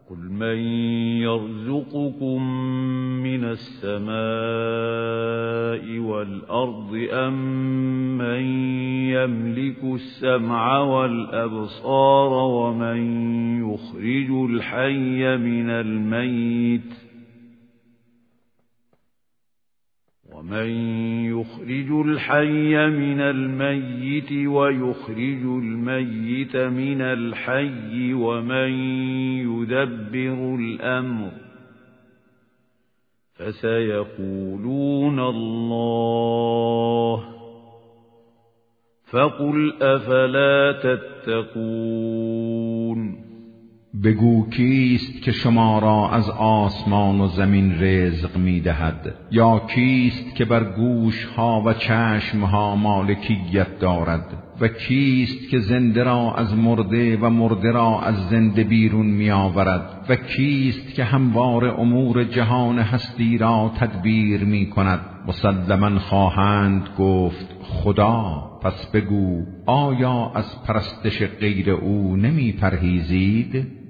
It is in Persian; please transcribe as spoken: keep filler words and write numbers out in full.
قل من يرزقكم من السماء والأرض أم من يملك السمع والأبصار ومن يخرج الحي من الميت ومن يخرج الحي من الميت ويخرج الميت من الحي ومن يدبر الأمر فسيقولون الله فقل أفلا تتقون. بگو کیست که شما را از آسمان و زمین رزق می دهد؟ یا کیست که بر گوش ها و چشم ها مالکیت دارد؟ و کیست که زنده را از مرده و مرده را از زنده بیرون می آورد؟ و کیست که هموار امور جهان هستی را تدبیر می کند؟ مسلماً خواهند گفت خدا. پس بگو آیا از پرستش غیر او نمی پرهیزید؟